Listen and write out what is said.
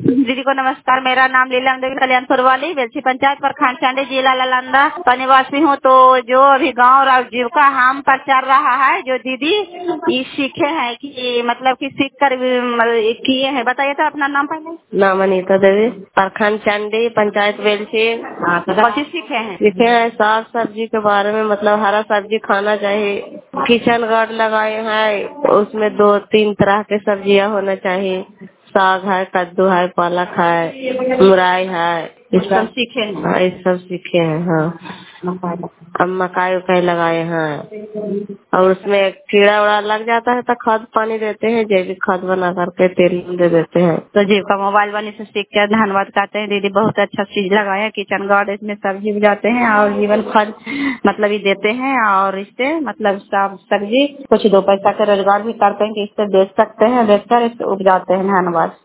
दीदी को नमस्कार। मेरा नाम लीला देवी कल्याणपुर वाली बेलछी पंचायत प्रखंड चांडी जिला नालंदा का निवासी हूँ। तो जो अभी गांव और आजीविका हम पर चल रहा है, जो दीदी ये सीखे हैं कि मतलब कि सीख कर किए हैं, बताइए तो अपना नाम पहले। नाम अनीता देवी, प्रखंड चंडी, पंचायत बेलछी। कौन सी सीखे हैं? सीखे हैं साग सब्जी के बारे में, मतलब हरा सब्जी खाना चाहिए। किचन गार्ड लगाए हैं, उसमें 2-3 तरह के सब्जियां होना चाहिए। साग है, कद्दू है, पालक है, मुरई है, ये सब सीखे हैं। हाँ, ये सब सीखे हैं। हाँ, अब मकाई उकाई लगाए हैं और उसमें कीड़ा उड़ा लग जाता है तो खाद पानी देते हैं, जैविक खाद बना करके तेल दे देते हैं। तो जीविका मोबाइल वाली से सीख कर धन्यवाद कहते हैं। दीदी बहुत अच्छा चीज लगाया, किचन गार्ड, इसमें सब्जी भी जाते हैं और जीवन खाद मतलब ये देते हैं और इससे मतलब साग सब्जी कुछ 2 पैसा का रोजगार भी करते हैं कि इससे बेच सकते हैं, बेचकर इससे उपजाते हैं। धन्यवाद।